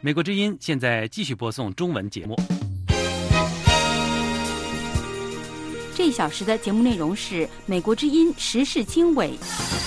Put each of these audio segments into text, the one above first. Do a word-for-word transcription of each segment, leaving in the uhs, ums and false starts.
美国之音现在继续播送中文节目。 这一小时的节目内容是美国之音时事经纬。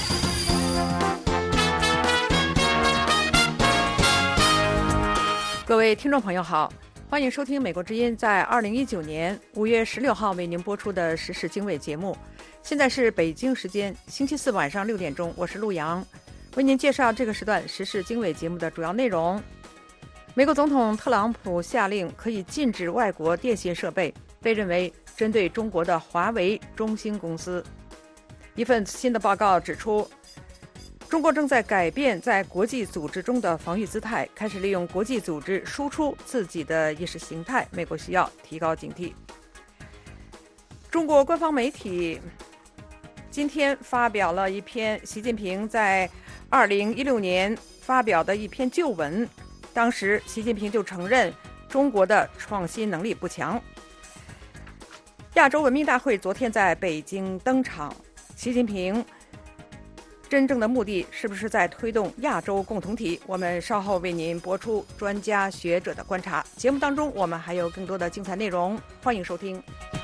各位听众朋友好，欢迎收听美国之音在二零一九年五月十六号为您播出的时事经纬节目。现在是北京时间星期四晚上六点钟，我是陆阳，为您介绍这个时段时事经纬节目的主要内容。美国总统特朗普下令可以禁止外国电信设备，被认为针对中国的华为、中兴公司。一份新的报告指出，中国正在改变在国际组织中的防御姿态，开始利用国际组织输出自己的意识形态。美国需要提高警惕。中国官方媒体今天发表了一篇习近平在二零一六年发表的一篇旧文，当时习近平就承认中国的创新能力不强。亚洲文明大会昨天在北京登场，习近平真正的目的是不是在推动亚洲共同体？我们稍后为您播出专家学者的观察。节目当中我们还有更多的精彩内容，欢迎收听。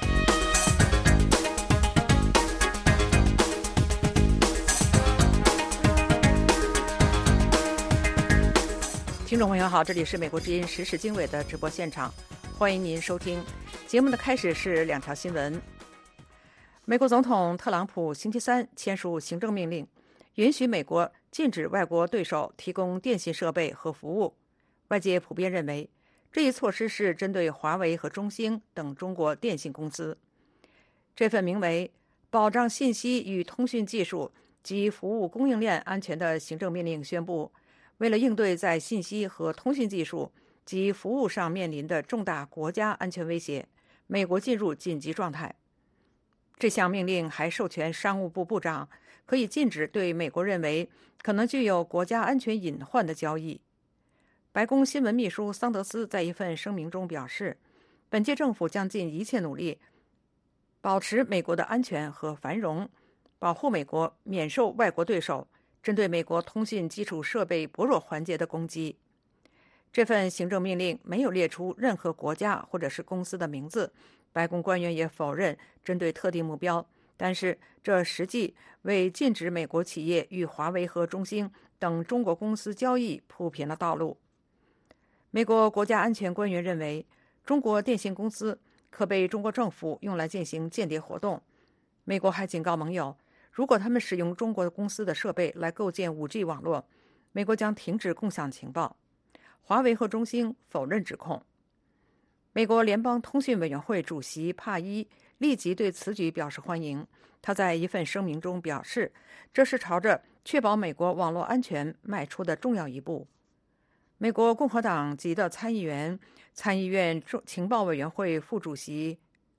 听众朋友好，这里是美国之音时事经纬的直播现场，欢迎您收听。节目的开始是两条新闻。美国总统特朗普星期三签署行政命令，允许美国禁止外国对手提供电信设备和服务。外界普遍认为，这一措施是针对华为和中兴等中国电信公司。这份名为《保障信息与通讯技术及服务供应链安全的行政命令》宣布，为了应对在信息和通讯技术及服务上面临的重大国家安全威胁，美国进入紧急状态。这项命令还授权商务部部长可以禁止对美国认为可能具有国家安全隐患的交易。白宫新闻秘书桑德斯在一份声明中表示，本届政府将尽一切努力保持美国的安全和繁荣，保护美国免受外国对手针对美国通讯基础设备薄弱环节的攻击。这份行政命令没有列出任何国家或者是公司的名字，白宫官员也否认针对特定目标，但是这实际为禁止美国企业与华为和中兴等中国公司交易铺平了道路。美国国家安全官员认为，中国电信公司可被中国政府用来进行间谍活动。美国还警告盟友，如果他们使用中国公司的设备来构建 五 G 网络，美国将停止共享情报。华为和中兴否认指控。美国联邦通讯委员会主席帕伊立即对此举表示欢迎。他在一份声明中表示，这是朝着确保美国网络安全迈出的重要一步。美国共和党籍的参议员、参议院情报委员会副主席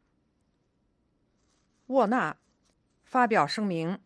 沃纳发表声明，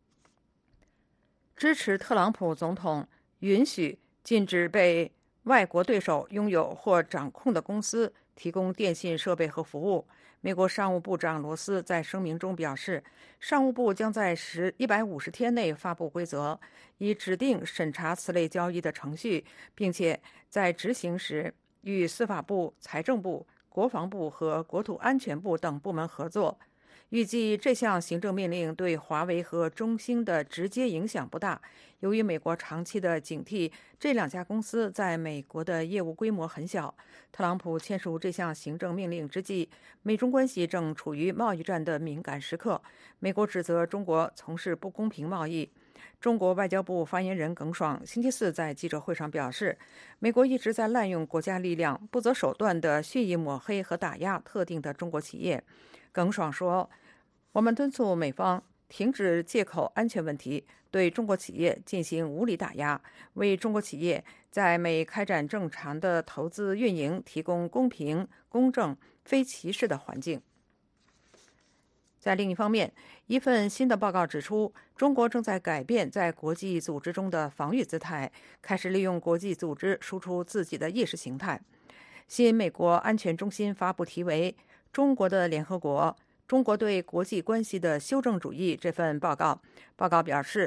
支持特朗普总统允许禁止被外国对手拥有或掌控的公司提供电信设备和服务。美国商务部长罗斯在声明中表示，商务部将在一百五十天内发布规则，以指定审查此类交易的程序，并且在执行时与司法部、财政部、国防部和国土安全部等部门合作。预计这项行政命令对华为和中兴的直接影响不大，由于美国长期的警惕这两家公司在美国的业务规模很小。特朗普签署这项行政命令之际，美中关系正处于贸易战的敏感时刻。美国指责中国从事不公平贸易。中国外交部发言人耿爽星期四在记者会上表示，美国一直在滥用国家力量，不择手段地蓄意抹黑和打压特定的中国企业。耿爽说，我们敦促美方停止借口安全问题对中国企业进行无理打压，为中国企业在美开展正常的投资运营提供公平、公正、非歧视的环境。在另一方面，一份新的报告指出，中国正在改变在国际组织中的防御姿态，开始利用国际组织输出自己的意识形态。新美国安全中心发布题为《中国的联合国：中国对国际关系的修正主义》这份报告，报告表示，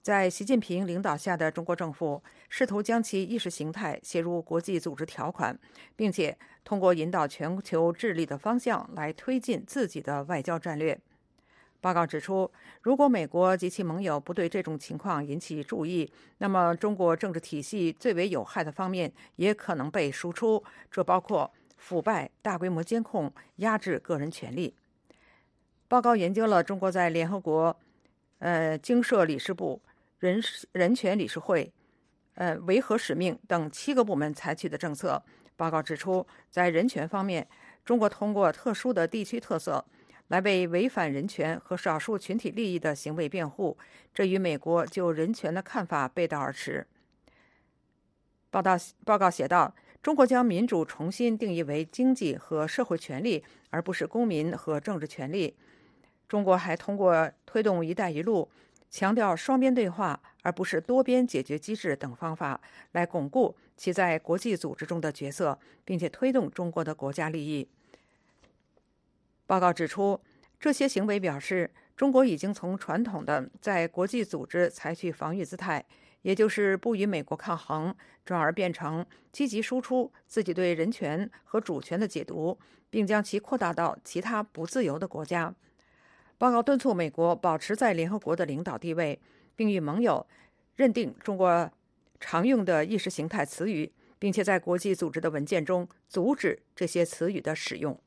在习近平领导下的中国政府试图将其意识形态写入国际组织条款，并且通过引导全球治理的方向来推进自己的外交战略。报告指出，如果美国及其盟友不对这种情况引起注意，那么中国政治体系最为有害的方面也可能被输出，这包括腐败、大规模监控、压制个人权利。报告研究了中国在联合国、呃经社理事部、人人权理事会、呃维和使命等七个部门采取的政策。报告指出，在人权方面，中国通过特殊的地区特色来为违反人权和少数群体利益的行为辩护，这与美国就人权的看法背道而驰。报道报告写道，中国将民主重新定义为经济和社会权利，而不是公民和政治权利。中国还通过推动“一带一路”，强调双边对话而不是多边解决机制等方法，来巩固其在国际组织中的角色，并且推动中国的国家利益。报告指出，这些行为表示中国已经从传统的在国际组织采取防御姿态，也就是不与美国抗衡，转而变成积极输出自己对人权和主权的解读，并将其扩大到其他不自由的国家。报告敦促美国保持在联合国的领导地位，并与盟友认定中国常用的意识形态词语，并且在国际组织的文件中阻止这些词语的使用。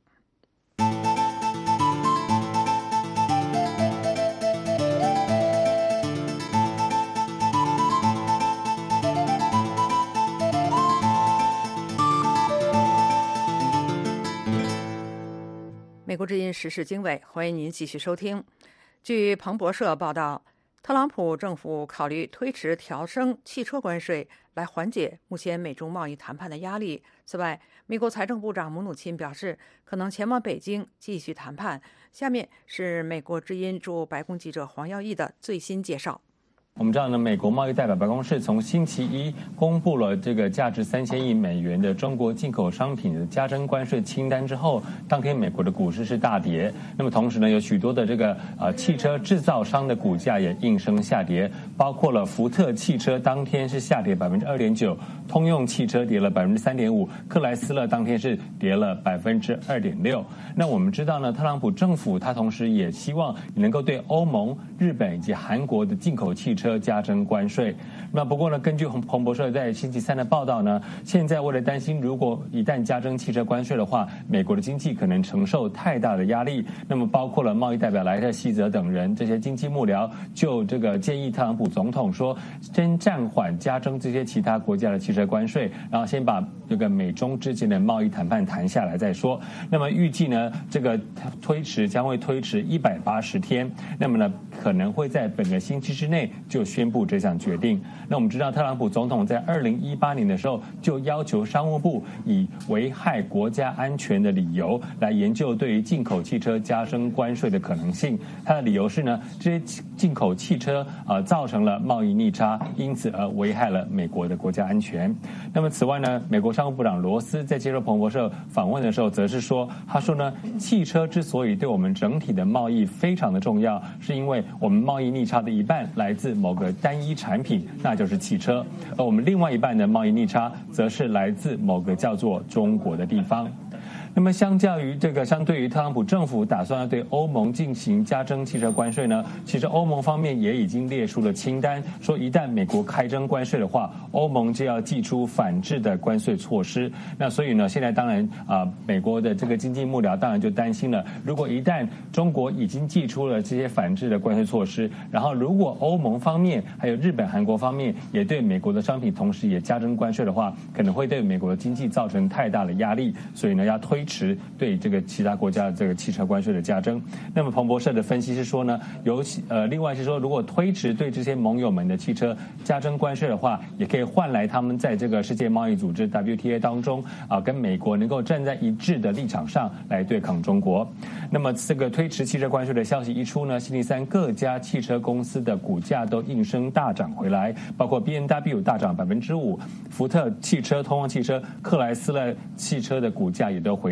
美国之音时事经纬，欢迎您继续收听。据彭博社报道，特朗普政府考虑推迟调升汽车关税，来缓解目前美中贸易谈判的压力。此外，美国财政部长姆努钦表示，可能前往北京继续谈判。下面是美国之音驻白宫记者黄耀毅的最新介绍。 我们知道呢，美国贸易代表办公室从星期一公布了这个价值三千亿美元的中国进口商品的加征关税清单之后，当天美国的股市是大跌。那么同时呢，有许多的这个呃汽车制造商的股价也应声下跌，包括了福特汽车当天是下跌百分之二点九，通用汽车跌了百分之三点五，克莱斯勒当天是跌了百分之二点六。那我们知道呢，特朗普政府他同时也希望能够对欧盟、日本以及韩国的进口汽车加征关税。那不过呢，根据彭博社在星期三的报道呢，现在为了担心如果一旦加征汽车关税的话，美国的经济可能承受太大的压力，那么包括了贸易代表莱特希泽等人这些经济幕僚就这个建议特朗普总统说，先暂缓加征这些其他国家的汽车关税，然后先把这个美中之间的贸易谈判谈下来再说。那么预计呢，这个推迟将会推迟一百八十天，那么呢可能会在本个星期之内就宣布这项决定。那我们知道，特朗普总统在二零一八年的时候就要求商务部以危害国家安全的理由来研究对于进口汽车加征关税的可能性。他的理由是呢，这些进口汽车呃造成了贸易逆差，因此而危害了美国的国家安全。那么此外呢，美国商务部长罗斯在接受彭博社访问的时候，则是说，他说呢，汽车之所以对我们整体的贸易非常的重要，是因为我们贸易逆差的一半来自某个单一产品，那就是汽车，而我们另外一半的贸易逆差，则是来自某个叫做中国的地方。那么相较于这个，相对于特朗普政府打算要对欧盟进行加征汽车关税呢，其实欧盟方面也已经列出了清单，说一旦美国开征关税的话，欧盟就要祭出反制的关税措施。那所以呢，现在当然啊、呃，美国的这个经济幕僚当然就担心了，如果一旦中国已经祭出了这些反制的关税措施，然后如果欧盟方面还有日本、韩国方面也对美国的商品同时也加征关税的话，可能会对美国的经济造成太大的压力，所以呢，要推迟对这个其他国家的这个汽车关税的加征。那么彭博社的分析是说呢，尤其呃，另外是说，如果推迟对这些盟友们的汽车加征关税的话，也可以换来他们在这个世界贸易组织 W T A 当中啊、呃，跟美国能够站在一致的立场上来对抗中国。那么这个推迟汽车关税的消息一出呢，星期三各家汽车公司的股价都应声大涨回来，包括 B M W 大涨百分之五，福特汽车、通用汽车、克莱斯勒汽车的股价也都回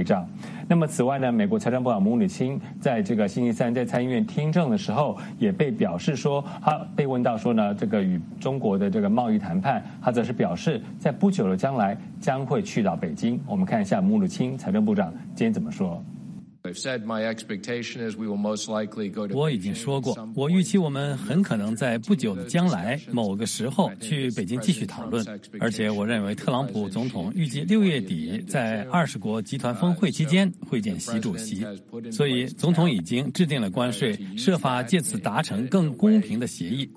账。那么此外呢，美国财政部长姆努钦在这个星期三在参议院听证的时候，也被表示说，他被问到说呢，这个与中国的这个贸易谈判，他则是表示在不久的将来将会去到北京。我们看一下姆努钦财政部长今天怎么说。 我已经说过，我预期我们很可能在不久的将来某个时候去北京继续讨论，而且我认为特朗普总统预计六月底在二十国集团峰会期间会见习主席，所以总统已经制定了关税，设法借此达成更公平的协议。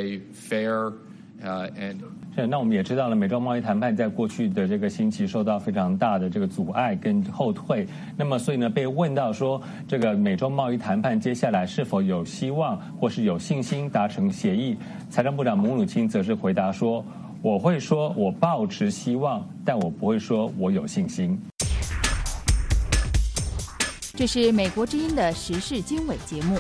是，那我们也知道了，美中贸易谈判在过去的这个星期受到非常大的这个阻碍跟后退。那么，所以呢，被问到说，这个美中贸易谈判接下来是否有希望或是有信心达成协议？财政部长姆努钦则是回答说：“我会说我抱持希望，但我不会说我有信心。” 这是美国之音的时事经纬节目。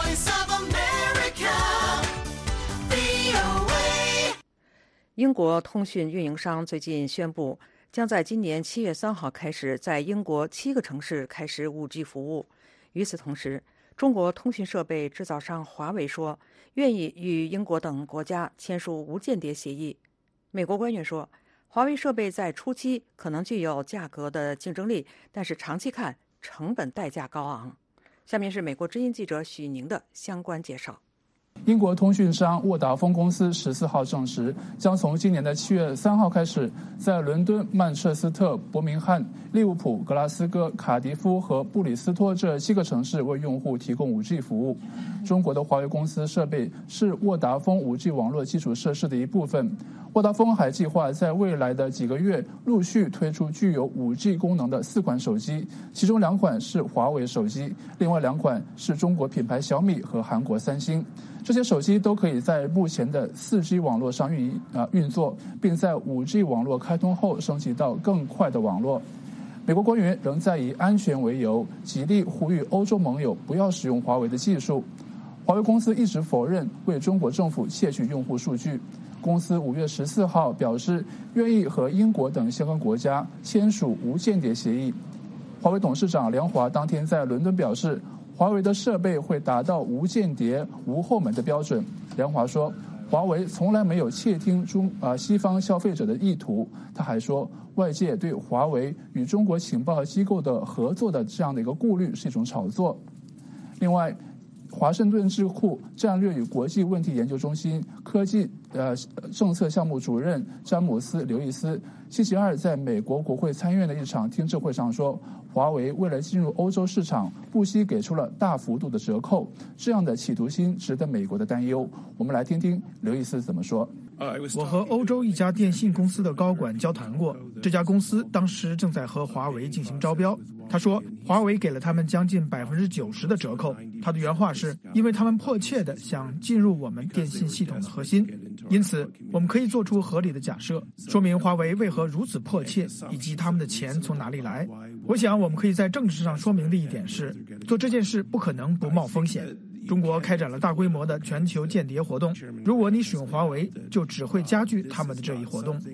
英国通讯运营商最近宣布，将在今年七月三号开始在英国七个城市开始 五 G 服务。与此同时，中国通讯设备制造商华为说，愿意与英国等国家签署无间谍协议。美国官员说，华为设备在初期可能具有价格的竞争力，但是长期看成本代价高昂。下面是美国之音记者许宁的相关介绍。 英国通讯商沃达丰公司十四号证实，将从今年的七月三号开始，在伦敦、曼彻斯特、伯明翰、利物浦、格拉斯哥、卡迪夫和布里斯托这七个城市为用户提供 五 G 服务。中国的华为公司设备是沃达丰 五 G 网络基础设施的一部分。沃达丰还计划在未来的几个月陆续推出具有 五 G 功能的四款手机，其中两款是华为手机，另外两款是中国品牌小米和韩国三星。这些手机都可以在目前的 四 G 网络上运呃运作，并在 五 G 网络开通后升级到更快的网络。美国官员仍在以安全为由，极力呼吁欧洲盟友不要使用华为的技术。华为公司一直否认为中国政府窃取用户数据。公司五月十四号表示，愿意和英国等相关国家签署无间谍协议。华为董事长梁华当天在伦敦表示，华为的设备会达到无间谍、无后门的标准。梁华说，华为从来没有窃听中啊、呃、西方消费者的意图。他还说，外界对华为与中国情报机构的合作的这样的一个顾虑是一种炒作。另外，华盛顿智库战略与国际问题研究中心科技呃政策项目主任詹姆斯·刘易斯星期二在美国国会参议院的一场听证会上说，华为为了进入欧洲市场，不惜给出了大幅度的折扣，这样的企图心值得美国的担忧。我们来听听刘易斯怎么说。 我和欧洲一家电信公司的高管交谈过，这家公司当时正在和华为进行招标。他说，华为给了他们将近百分之九十的折扣。他的原话是，因为他们迫切地想进入我们电信系统的核心。因此，我们可以做出合理的假设，说明华为为何如此迫切，以及他们的钱从哪里来。我想，我们可以在政治上说明的一点是，做这件事不可能不冒风险。中国开展了大规模的全球间谍活动，如果你使用华为，就只会加剧他们的这一活动。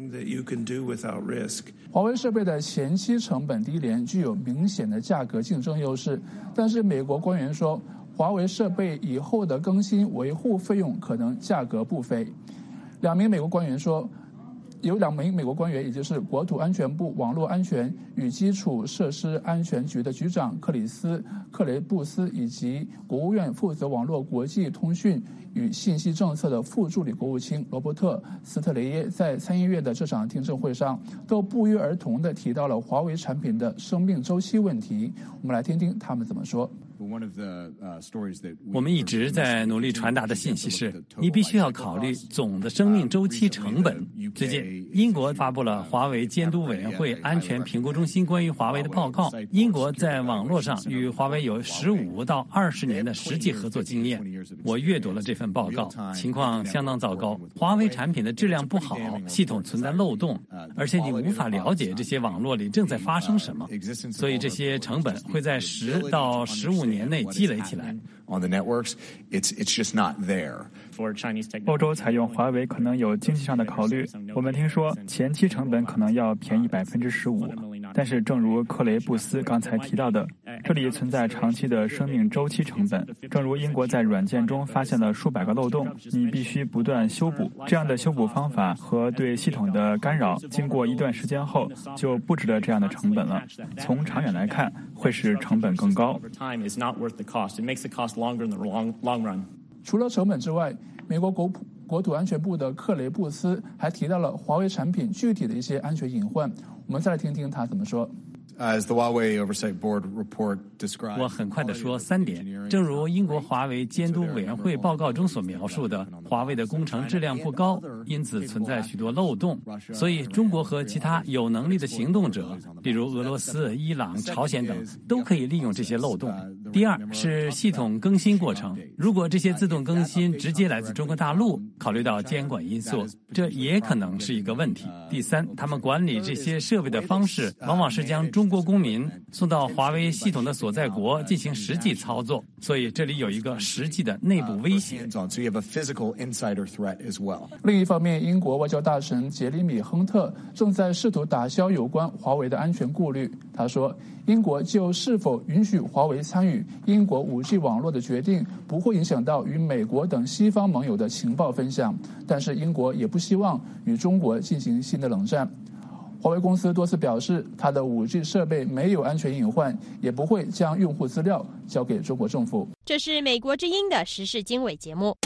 华为设备的前期成本低廉，具有明显的价格竞争优势，但是美国官员说，华为设备以后的更新维护费用可能价格不菲。两名美国官员说，有两名美国官员，也就是国土安全部网络安全与基础设施安全局的局长克里斯·克雷布斯，以及国务院负责网络国际通讯与信息政策的副助理国务卿罗伯特·斯特雷耶，在参议院的这场听证会上，都不约而同地提到了华为产品的生命周期问题。我们来听听他们怎么说。 我们一直在努力传达的信息是，你必须要考虑总的生命周期成本。最近，英国发布了华为监督委员会安全评估中心关于华为的报告。英国在网络上与华为有十五到二十年的实际合作经验。我阅读了这份报告，情况相当糟糕。华为产品的质量不好，系统存在漏洞，而且你无法了解这些网络里正在发生什么，所以这些成本会在十到十五年内积累起来。 欧洲采用华为可能有经济上的考虑，我们听说前期成本可能要便宜百分之十五。 但是正如克雷布斯刚才提到的，这里存在长期的生命周期成本。正如英国在软件中发现了数百个漏洞，你必须不断修补。这样的修补方法和对系统的干扰，经过一段时间后就不值得这样的成本了。从长远来看，会使成本更高。 除了成本之外，美国国国土安全部的克雷布斯还提到了华为产品具体的一些安全隐患。我们再来听听他怎么说。 我很快地说三点。正如英国华为监督委员会报告中所描述的，华为的工程质量不高，因此存在许多漏洞。所以中国和其他有能力的行动者，例如俄罗斯、伊朗、朝鲜等，都可以利用这些漏洞。第二是系统更新过程，如果这些自动更新直接来自中国大陆，考虑到监管因素，这也可能是一个问题。第三，他们管理这些设备的方式，往往是将中国公民送到华为系统的所在国进行实际操作，所以这里有一个实际的内部威胁。 另一方面，英国外交大臣杰里米·亨特正在试图打消有关华为的安全顾虑。他说，英国就是否允许华为参与英国 五 G 网络的决定不会影响到与美国等西方盟友的情报分享，但是英国也不希望与中国进行新的冷战。华为公司多次表示，它的 五 G 设备没有安全隐患，也不会将用户资料交给中国政府。 这是美国之音的时事经纬节目。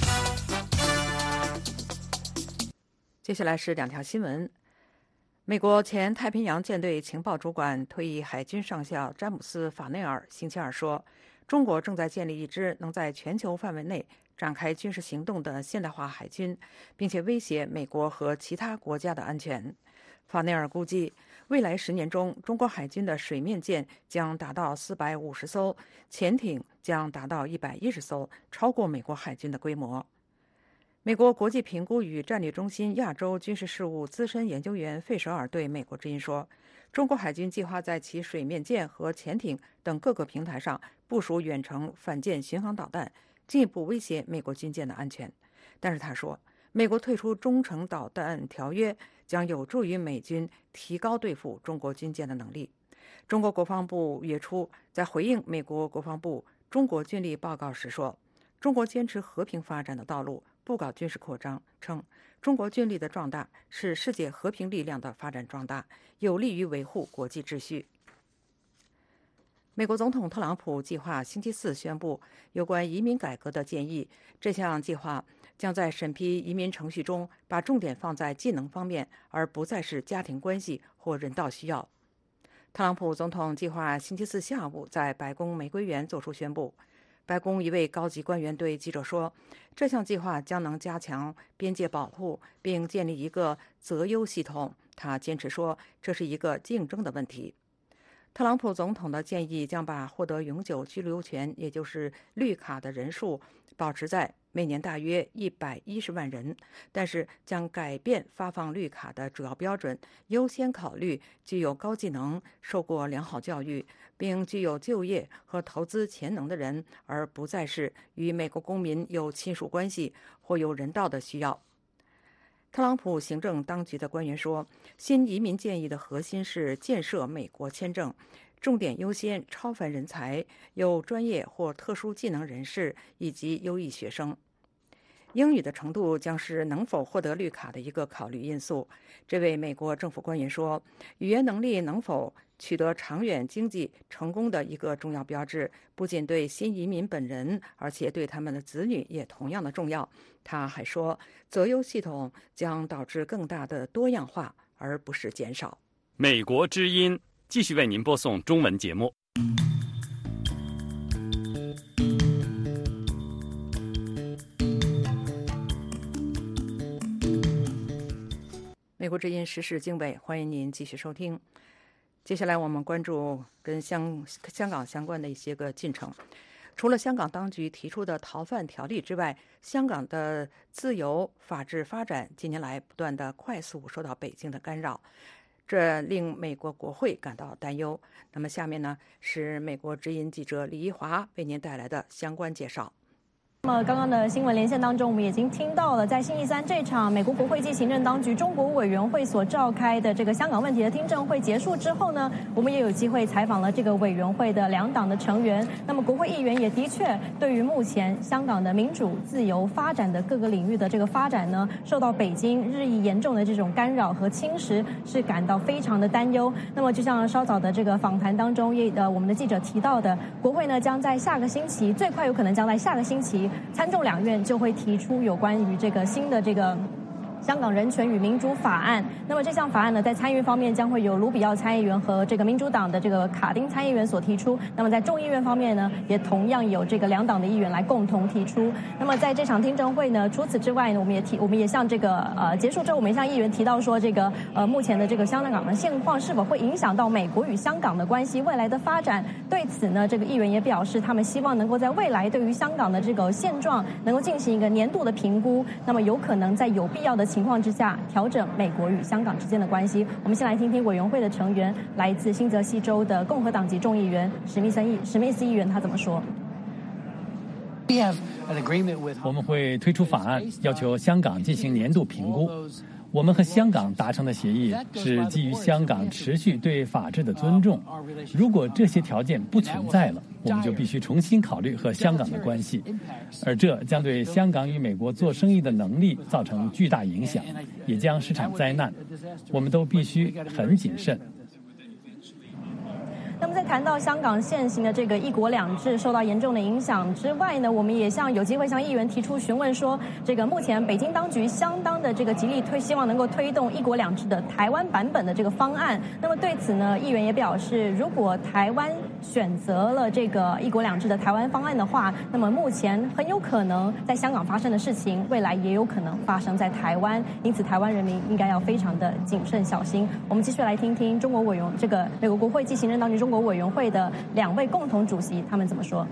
接下来是两条新闻。美国前太平洋舰队情报主管、退役海军上校詹姆斯·法内尔星期二说，中国正在建立一支能在全球范围内展开军事行动的现代化海军，并且威胁美国和其他国家的安全。法内尔估计，未来十年中，中国海军的水面舰将达到四百五十艘，潜艇将达到一百一十艘，超过美国海军的规模。美国国际评估与战略中心亚洲军事事务资深研究员费舍尔对美国之音说，中国海军计划在其水面舰和潜艇等各个平台上部署远程反舰巡航导弹，进一步威胁美国军舰的安全。但是他说，美国退出中程导弹条约将有助于美军提高对付中国军舰的能力。中国国防部月初在回应美国国防部中国军力报告时说，中国坚持和平发展的道路，不搞军事扩张，称中国军力的壮大是世界和平力量的发展壮大，有利于维护国际秩序。美国总统特朗普计划星期四宣布有关移民改革的建议，这项计划将在审批移民程序中把重点放在技能方面，而不再是家庭关系或人道需要。特朗普总统计划星期四下午在白宫玫瑰园作出宣布。白宫一位高级官员对记者说，这项计划将能加强边界保护，并建立一个择优系统。他坚持说，这是一个竞争的问题。特朗普总统的建议将把获得永久居留权，也就是绿卡的人数保持在每年大约一百一十万人，但是将改变发放绿卡的主要标准，优先考虑具有高技能、受过良好教育，并具有就业和投资潜能的人，而不再是与美国公民有亲属关系或有人道的需要。特朗普行政当局的官员说，新移民建议的核心是建设美国签证，重点优先超凡人才、有专业或特殊技能人士以及优异学生。英语的程度将是能否获得绿卡的一个考虑因素。这位美国政府官员说，语言能力能否取得长远经济成功的一个重要标志，不仅对新移民本人，而且对他们的子女也同样的重要。他还说，择优系统将导致更大的多样化，而不是减少。 美国之音继续为您播送中文节目。 美国之音时事经纬，欢迎您继续收听。接下来我们关注跟香香港相关的一些个进程。除了香港当局提出的逃犯条例之外，香港的自由法治发展近年来不断的快速受到北京的干扰，这令美国国会感到担忧。那么下面呢，是美国之音记者李一华为您带来的相关介绍。 那么刚刚的新闻连线当中，我们已经听到了，在星期三这场美国国会暨行政当局中国委员会所召开的这个香港问题的听证会结束之后呢，我们也有机会采访了这个委员会的两党的成员。那么国会议员也的确对于目前香港的民主自由发展的各个领域的这个发展呢，受到北京日益严重的这种干扰和侵蚀，是感到非常的担忧。那么就像稍早的这个访谈当中，也呃我们的记者提到的，国会呢将在下个星期，最快有可能将在下个星期。参众两院就会提出有关于这个新的这个香港人权与民主法案。那么这项法案呢，在参与方面将会由卢比奥参议员和这个民主党的这个卡丁参议员所提出。那么在众议院方面呢，也同样有这个两党的议员来共同提出。那么在这场听证会呢，除此之外呢，我们也提，我们也向这个呃结束之后，我们也向议员提到说，这个呃目前的这个香港的现况是否会影响到美国与香港的关系未来的发展？对此呢，这个议员也表示，他们希望能够在未来对于香港的这个现状能够进行一个年度的评估，那么有可能在有必要的情况之下调整美国与香港之间的关系。我们先来听听委员会的成员，来自新泽西州的共和党籍众议员史密森议史密斯议员，他怎么说？ 我们会推出法案，要求香港进行年度评估。我们和香港达成的协议是基于香港持续对法治的尊重。如果这些条件不存在了，我们就必须重新考虑和香港的关系，而这将对香港与美国做生意的能力造成巨大影响，也将是场灾难。我们都必须很谨慎。 那么在谈到香港现行的这个一国两制受到严重的影响之外呢，我们也向有机会向议员提出询问说，这个目前北京当局相当的这个极力推，希望能够推动一国两制的台湾版本的这个方案。那么对此呢，议员也表示，如果台湾选择了这个一国两制的台湾方案的话，那么目前很有可能在香港发生的事情，未来也有可能发生在台湾，因此台湾人民应该要非常的谨慎小心。我们继续来听听中国委员这个美国国会暨行政当局中国委员会的两位共同主席他们怎么说。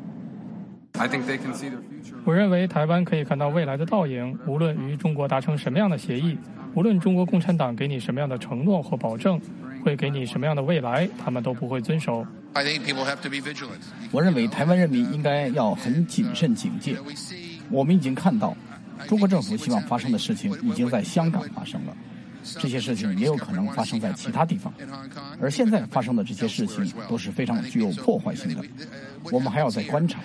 我认为台湾可以看到未来的倒影，无论与中国达成什么样的协议，无论中国共产党给你什么样的承诺或保证，会给你什么样的未来，他们都不会遵守。 我认为台湾人民应该要很谨慎警戒。我们已经看到中国政府希望发生的事情已经在香港发生了，这些事情也有可能发生在其他地方，而现在发生的这些事情都是非常具有破坏性的，我们还要再观察。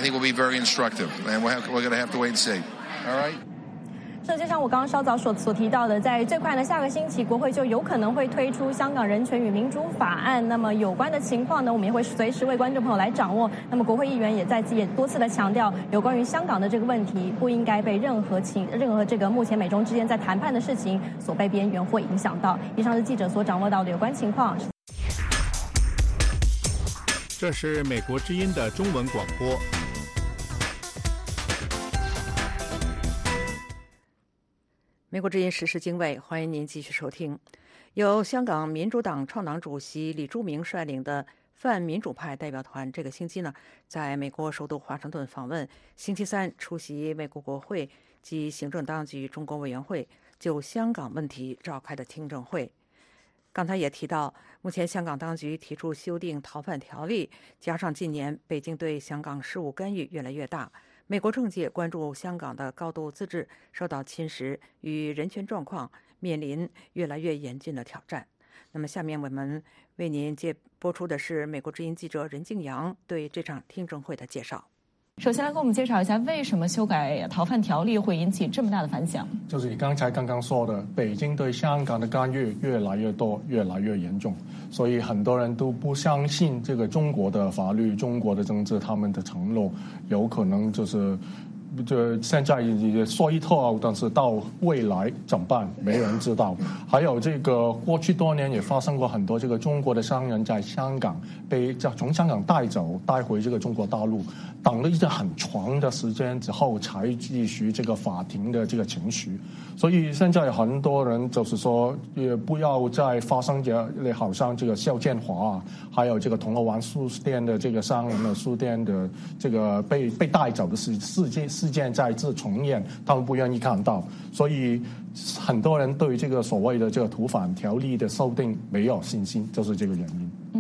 这就像我刚刚稍早所所提到的，在最快的下个星期，国会就有可能会推出香港人权与民主法案。那么有关的情况呢，我们也会随时为观众朋友来掌握。那么国会议员也再次也多次的强调，有关于香港的这个问题，不应该被任何情任何这个目前美中之间在谈判的事情所被边缘或影响到。以上是记者所掌握到的有关情况。 这是美国之音的中文广播。 美国之音时事经纬，欢迎您继续收听。由香港民主党创党主席李柱铭率领的泛民主派代表团，这个星期呢，在美国首都华盛顿访问，星期三出席美国国会及行政当局中国委员会就香港问题召开的听证会。刚才也提到，目前香港当局提出修订逃犯条例，加上近年北京对香港事务干预越来越大，美国政界关注香港的高度自治受到侵蚀与人权状况面临越来越严峻的挑战。那么下面我们为您接播出的是美国之音记者任敬阳对这场听证会的介绍。 首先来给我们介绍一下，为什么修改逃犯条例会引起这么大的反响？ 就是你刚才刚刚说的，北京对香港的干预越来越多，越来越严重，所以很多人都不相信这个中国的法律、中国的政治，他们的承诺有可能就是就现在也说一套，但是到未来怎么办？没人知道。还有这个过去多年也发生过很多这个中国的商人在香港被从香港带走，带回这个中国大陆，等了一段很长的时间之后才继续这个法庭的这个程序。所以现在很多人就是说，也不要再发生这好像这个肖建华，还有这个铜锣湾书店的这个商人的书店的这个被被带走的事事件。事件再次重演，他们不愿意看到，所以很多人对这个所谓的这个逃犯条例的修订没有信心，就是这个原因。 嗯，那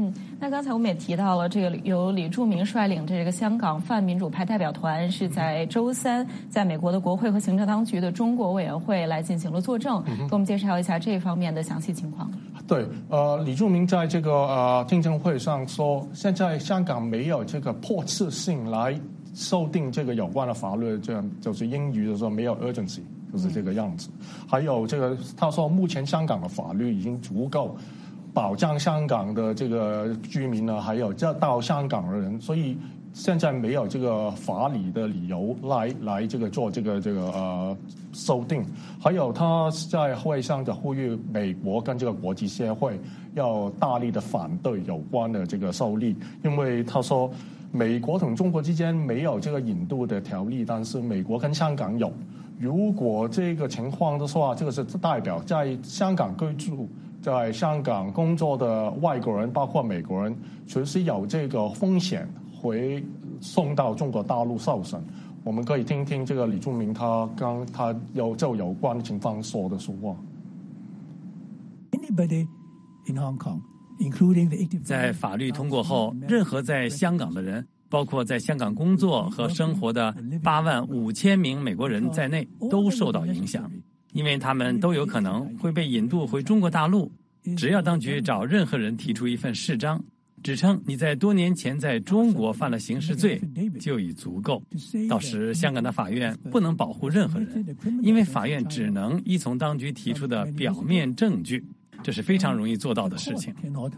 那刚才我们也提到了，这个由李柱铭率领这个香港泛民主派代表团是在周三在美国的国会和行政当局的中国委员会来进行了作证，给我们介绍一下这方面的详细情况。 对，呃，李柱铭在这个呃听证会上说，现在香港没有这个迫切性来修订这个有关的法律，这样就是英语的说没有 urgency， 就是这个样子。还有这个他说，目前香港的法律已经足够保障香港的这个居民呢，还有这到香港的人，所以现在没有这个法理的理由来来这个做这个这个呃修订。还有他在会上的呼吁美国跟这个国际社会要大力的反对有关的这个修例，因为他说美国同中国之间没有这个引渡的条例，但是美国跟香港有。如果这个情况的话，这个是代表在香港居住、在香港工作的外国人，包括美国人，随时有这个风险会送到中国大陆受审。我们可以听听这个李柱铭他刚他有就有关的情况说的说话。 在法律通过后，任何在香港的人，包括在香港工作和生活的八万五千名美国人在内，都受到影响，因为他们都有可能会被引渡回中国大陆。只要当局找任何人提出一份誓章，指称你在多年前在中国犯了刑事罪，就已足够。到时香港的法院不能保护任何人，因为法院只能依从当局提出的表面证据，这是非常容易做到的事情。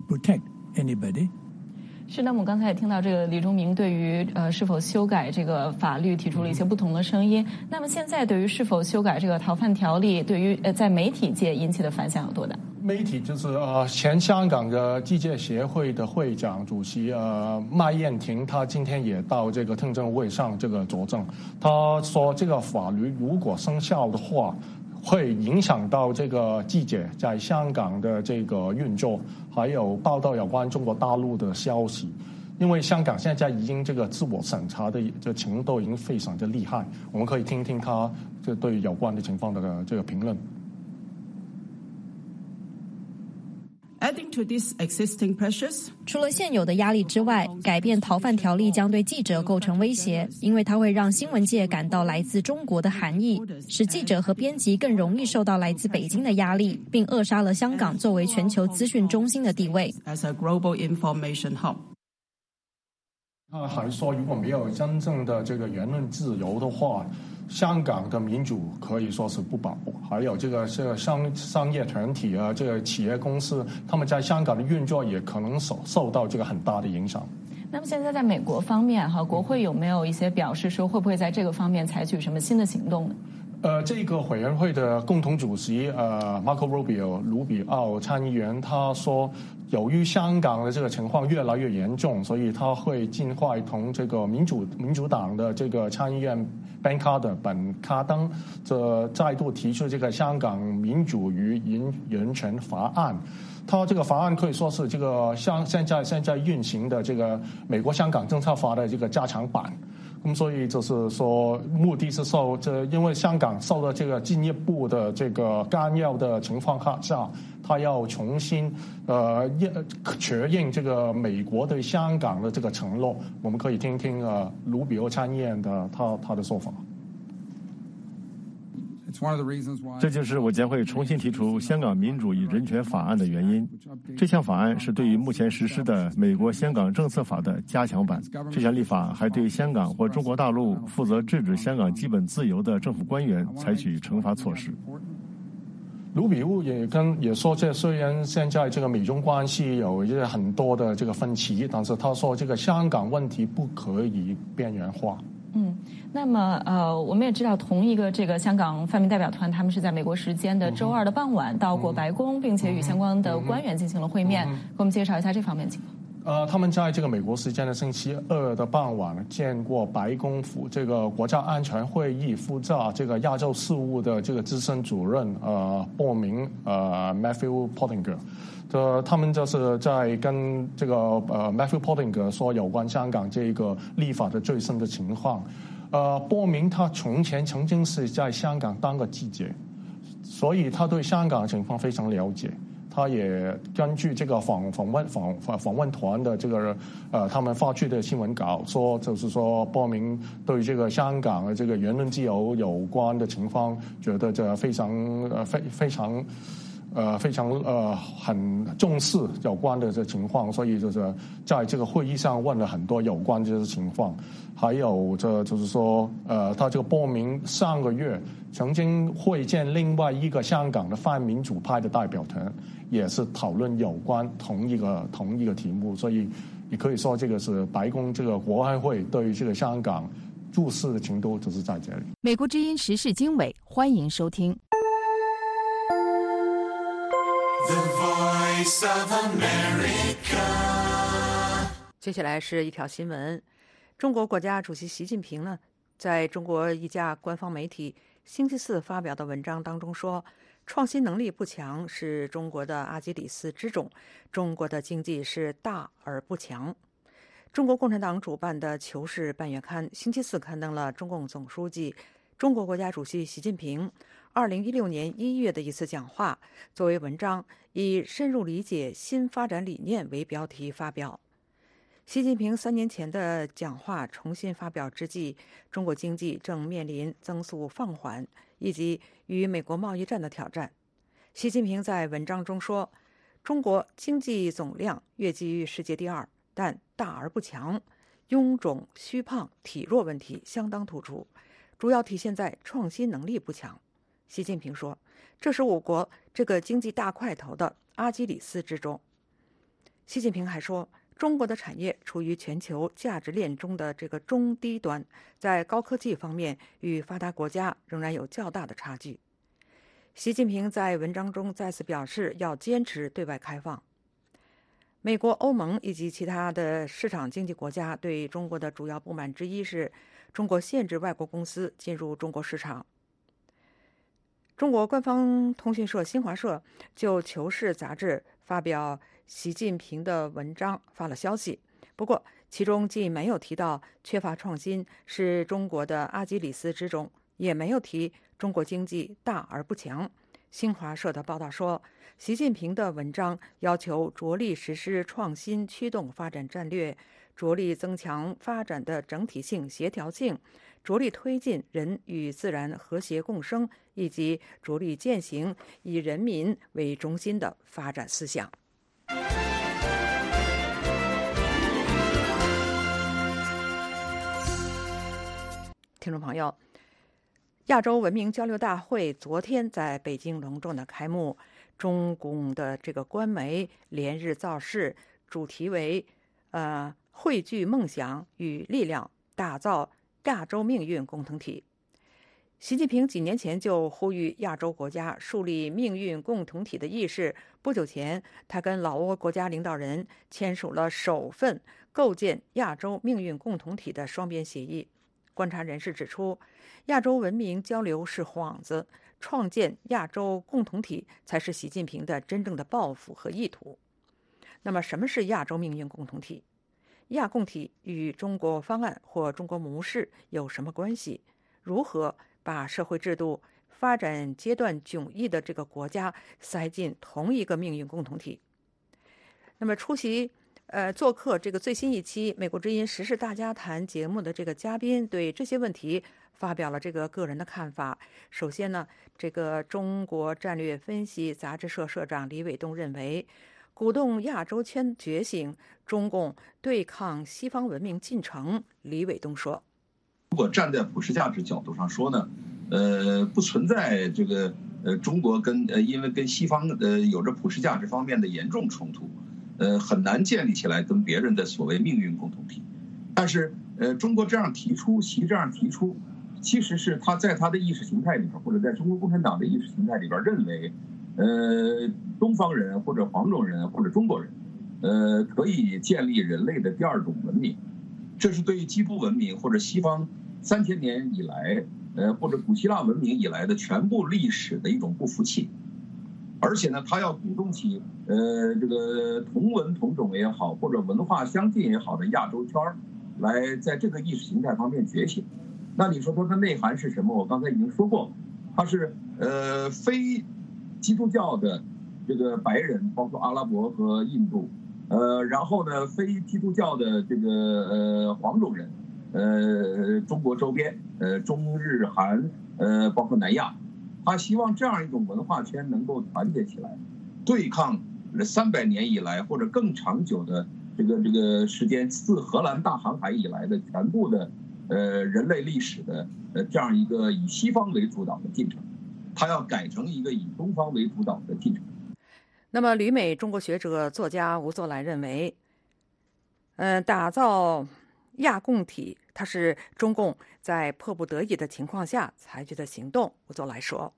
是，那我们刚才也听到这个李柱铭对于呃是否修改这个法律提出了一些不同的声音。那么现在对于是否修改这个逃犯条例，对于呃在媒体界引起的反响有多大？ 媒体就是呃前香港的记者协会的会长主席呃麦燕庭，他今天也到这个听证会上这个作证。他说这个法律如果生效的话，会影响到这个记者在香港的这个运作，还有报道有关中国大陆的消息。因为香港现在已经这个自我审查的这程度已经非常的厉害，我们可以听听他这对有关的情况的这个评论。 除了现有的压力之外，改变逃犯条例将对记者构成威胁，因为它会让新闻界感到来自中国的含义，使记者和编辑更容易受到来自北京的压力，并扼杀了香港作为全球资讯中心的地位。 他还说，如果没有真正的这个言论自由的话，香港的民主可以说是不保。还有这个这个商商业团体啊，这个企业公司，他们在香港的运作也可能受受到这个很大的影响。 那么现在在美国方面哈，国会有没有一些表示说会不会在这个方面采取什么新的行动呢？ 呃，这个委员会的共同主席呃 Marco Rubio 卢比奥参议员他说，由于香港的这个情况越来越严重，所以他会尽快同这个民主民主党的这个参议院 Ben Cardin 本卡登这再度提出这个香港民主与人权法案。他这个法案可以说是这个像现在现在运行的这个美国香港政策法的这个加强版。咁所以就是说，目的是受这，因为香港受到这个进一步的这个干扰的情况下，他要重新呃确认这个美国对香港的这个承诺。我们可以听听呃卢比欧参议员的他他的说法。 这就是我将会重新提出香港民主与人权法案的原因。这项法案是对于目前实施的美国香港政策法的加强版。这项立法还对香港或中国大陆负责制止香港基本自由的政府官员采取惩罚措施。 卢比乌也跟也说，这虽然现在这个美中关系有一些很多的这个分歧，但是他说这个香港问题不可以边缘化。 嗯，那么呃，我们也知道，同一个这个香港泛民代表团，他们是在美国时间的周二的傍晚到过白宫，并且与相关的官员进行了会面。给我们介绍一下这方面情况。 呃，他们在这个美国时间的星期二的傍晚见过白宫府这个国家安全会议负责这个亚洲事务的这个资深主任呃鲍明呃 Matthew Pottinger。这他们就是在跟这个呃 Matthew Pottinger 说有关香港这个立法的最新的情况。呃，鲍明他从前曾经是在香港当个记者，所以他对香港的情况非常了解。 他也根据这个访访问访访访问团的这个呃他们发去的新闻稿说，就是说报名对这个香港的这个言论自由有关的情况，觉得这非常呃非非常。呃，非常呃很重视有关的这情况，所以就是在这个会议上问了很多有关这些情况，还有这就是说，呃，他这个报名上个月曾经会见另外一个香港的泛民主派的代表团，也是讨论有关同一个同一个题目，所以你可以说这个是白宫这个国安会对于这个香港注视的程度就是在这里。 美国之音时事经纬，欢迎收听。 The Voice of America。 接下来是一条新闻，中国国家主席习近平呢，在中国一家官方媒体星期四发表的文章当中说，创新能力不强是中国的阿基里斯之踵，中国的经济是大而不强。中国共产党主办的《求是》半月刊星期四刊登了中共总书记、中国国家主席习近平二零一六年一月的一次讲话，作为文章，以深入理解新发展理念为标题发表。习近平三年前的讲话重新发表之际，中国经济正面临增速放缓以及与美国贸易战的挑战。习近平在文章中说，中国经济总量跃居世界第二，但大而不强，臃肿、虚胖、体弱问题相当突出，主要体现在创新能力不强。习近平说，这是我国这个经济大块头的阿基里斯之踵。习近平还说，中国的产业处于全球价值链中的这个中低端，在高科技方面与发达国家仍然有较大的差距。习近平在文章中再次表示，要坚持对外开放。美国、欧盟以及其他的市场经济国家对中国的主要不满之一是，中国限制外国公司进入中国市场。中国官方通讯社新华社就《求是》杂志发表习近平的文章发了消息，不过其中既没有提到缺乏创新是中国的阿基里斯之踵，也没有提中国经济大而不强。新华社的报道说，习近平的文章要求着力实施创新驱动发展战略，着力增强发展的整体性、协调性，着力推进人与自然和谐共生，以及着力践行以人民为中心的发展思想。听众朋友，亚洲文明交流大会昨天在北京隆重的开幕，中共的这个官媒连日造势，主题为呃汇聚梦想与力量，打造亚洲命运共同体。习近平几年前就呼吁亚洲国家树立命运共同体的意识。不久前，他跟老挝国家领导人签署了首份构建亚洲命运共同体的双边协议。观察人士指出，亚洲文明交流是幌子，创建亚洲共同体才是习近平的真正的抱负和意图。那么，什么是亚洲命运共同体？亚共体与中国方案或中国模式有什么关系？如何把社会制度发展阶段迥异的这个国家塞进同一个命运共同体？那么出席呃做客这个最新一期美国之音时事大家谈节目的这个嘉宾对这些问题发表了这个个人的看法。首先呢，这个中国战略分析杂志社社长李伟东认为，鼓动亚洲圈觉醒，中共对抗西方文明进程。李伟东说， 如果站在普世价值角度上说呢，呃，不存在这个呃中国跟呃因为跟西方呃有着普世价值方面的严重冲突，呃很难建立起来跟别人的所谓命运共同体。但是呃中国这样提出，习这样提出，其实是他在他的意识形态里边，或者在中国共产党的意识形态里边认为，呃东方人或者黄种人或者中国人，呃可以建立人类的第二种文明。这是对于基督文明或者西方三千年以来，呃，或者古希腊文明以来的全部历史的一种不服气，而且呢，他要鼓动起呃这个同文同种也好，或者文化相近也好的亚洲圈儿，来在这个意识形态方面觉醒。那你说它的内涵是什么？我刚才已经说过，它是呃非基督教的这个白人，包括阿拉伯和印度，呃，然后呢，非基督教的这个呃黄种人，呃，中国周边，呃，中日韩，呃，包括南亚，他希望这样一种文化圈能够团结起来，对抗三百年以来或者更长久的这个这个时间，自荷兰大航海以来的全部的呃人类历史的呃这样一个以西方为主导的进程，他要改成一个以东方为主导的进程。 那么，旅美中国学者作家吴作来认为，呃，打造亚共体，它是中共在迫不得已的情况下采取的行动。吴作来说，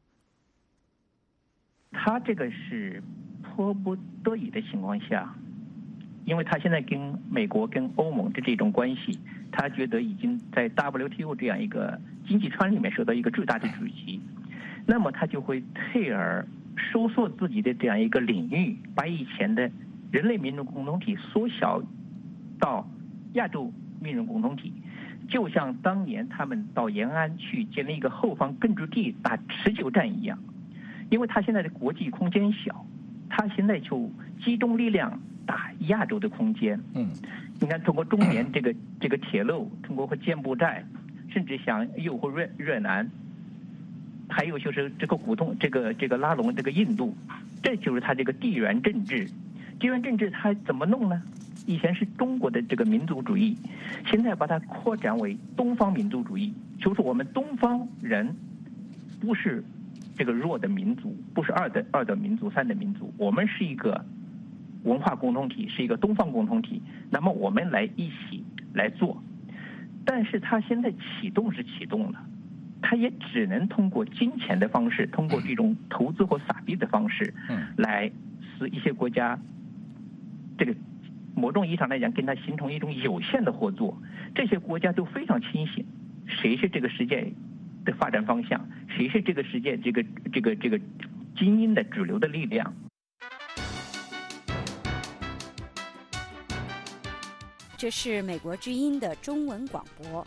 他这个是迫不得已的情况下，因为他现在跟美国、跟欧盟的这种关系，他觉得已经在 W T O 这样一个经济圈里面受到一个巨大的阻击，那么他就会退而收缩自己的这样一个领域，把以前的人类民主共同体缩小到亚洲民主共同体，就像当年他们到延安去建立一个后方根据地打持久战一样。因为他现在的国际空间小，他现在就集中力量打亚洲的空间。嗯，你看通过中缅这个这个铁路，通过和柬埔寨，甚至想诱惑越越南，还有就是这个鼓动这个这个拉拢这个印度，这就是他这个地缘政治。地缘政治他怎么弄呢？以前是中国的这个民族主义，现在把它扩展为东方民族主义，就是我们东方人不是这个弱的民族，不是二的二的民族、三的民族，我们是一个文化共同体，是一个东方共同体。那么我们来一起来做，但是他现在启动是启动了，他也只能通过金钱的方式，通过这种投资或撒币的方式，来使一些国家这个某种意义上来讲，跟他形成一种有限的合作。这些国家都非常清醒，谁是这个世界的发展方向，谁是这个世界这个这个这个精英的主流的力量。 这是美国之音的中文广播。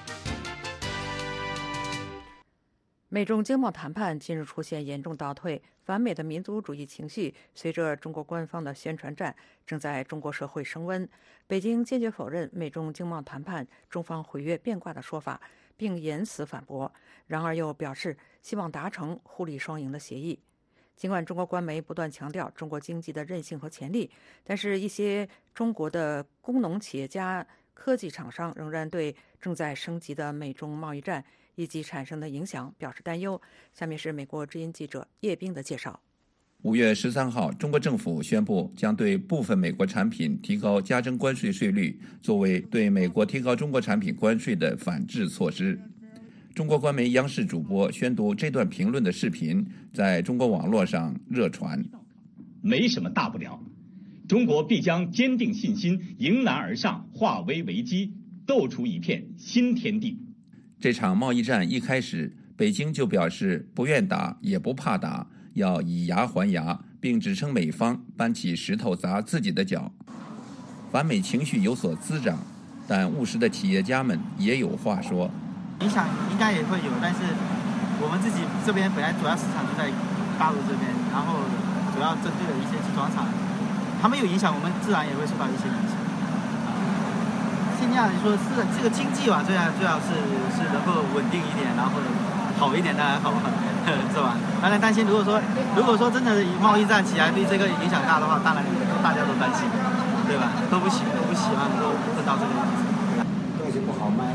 美中经贸谈判近日出现严重倒退，反美的民族主义情绪随着中国官方的宣传战正在中国社会升温。北京坚决否认美中经贸谈判中方毁约变卦的说法，并严词反驳，然而又表示希望达成互利双赢的协议。尽管中国官媒不断强调中国经济的韧性和潜力，但是一些中国的工农企业家、科技厂商仍然对正在升级的美中贸易战以及产生的影响表示担忧。下面是美国之音记者叶冰的介绍。 五月十三号，中国政府宣布将对部分美国产品提高加征关税税率，作为对美国提高中国产品关税的反制措施。中国官媒央视主播宣读这段评论的视频在中国网络上热传。 没什么大不了，中国必将坚定信心，迎难而上，化危为机，斗出一片新天地。 这场贸易战一开始，北京就表示不愿打也不怕打，要以牙还牙，并指称美方搬起石头砸自己的脚。反美情绪有所滋长，但务实的企业家们也有话说。 影响应该也会有，但是我们自己这边本来主要市场就在大陆这边，然后主要针对的一些集装厂，他们有影响，我们自然也会受到一些影响。尽量说是这个经济吧，最好最好是是能够稳定一点，然后好一点当然好，是吧？当然担心，如果说如果说真的贸易战起来对这个影响大的话，当然大家都担心，对吧？都不希都不希望能够混到这个样子。 东西不好卖。